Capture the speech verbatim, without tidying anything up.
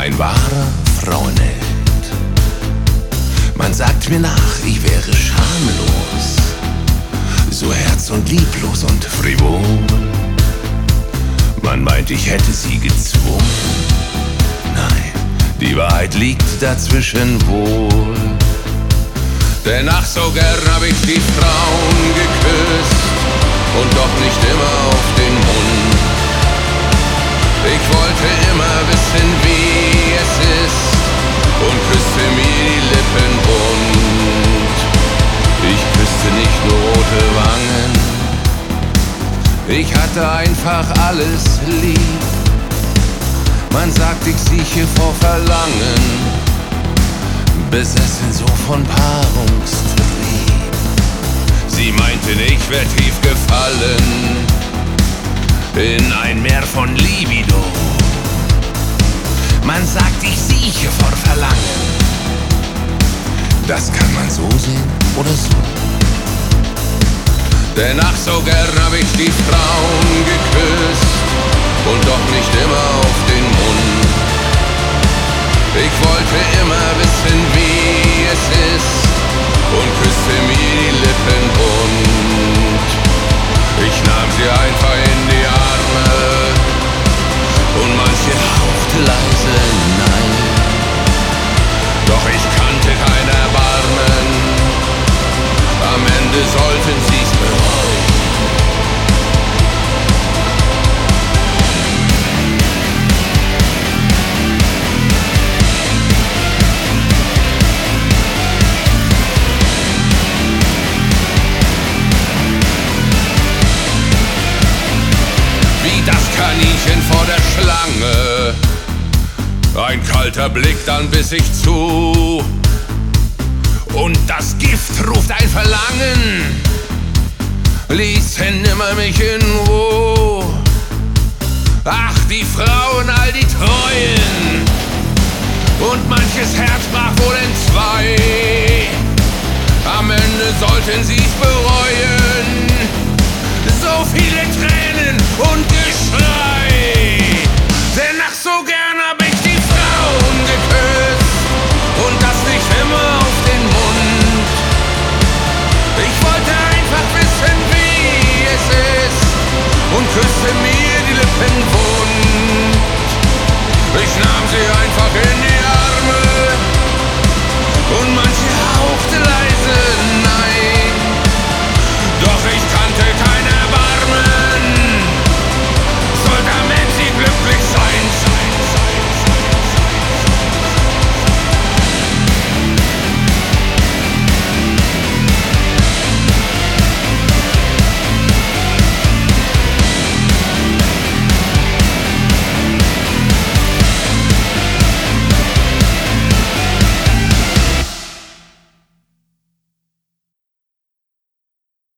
ein wahrer Frauenheld. Man sagt mir nach, ich wäre schamlos, so herz- und lieblos und frivol. Man meint, ich hätte sie gezwungen. Nein, die Wahrheit liegt dazwischen wohl. Denn ach, so gern hab ich die Frauen geküsst und doch nicht immer auf den Mund. Ich wollte immer wissen, wie es ist, und küsste mir die Lippen bunt. Ich küsste nicht nur rote Wangen, ich hatte einfach alles lieb. Man sagt, ich sieche vor Verlangen, besessen so von Paarungstrieb. Sie meinten, ich wär tief gefallen in ein Meer von Libido. Man sagt, ich sieche vor Verlangen. Das kann man so sehen oder so. Denn ach, so gern hab ich die Frauen geküsst und doch nicht immer auf den Mund. Ich wollte immer wissen, wie es ist, und küsste mir die Lippen bunt. Ich nahm sie einfach in die Arme und manche hauchte leise nein. Doch ich kannte kein Erbarmen, am Ende sollten sie's bereuen. Kaninchen vor der Schlange, ein kalter Blick, dann biss ich zu, und das Gift ruft ein Verlangen, ließen nimmer mich in Ruhe. Ach, die Frauen, all die Treuen, und manches Herz brach wohl in zwei. Am Ende sollten sie's bereuen, so viele Tränen und Geschrei. Denn ach, so gern hab ich die Frauen geküsst und das nicht immer auf den Mund. Ich wollte einfach wissen, wie es ist, und küsste mir die Lippen wund. Ich nahm sie einfach in die Arme und manche hauchte leise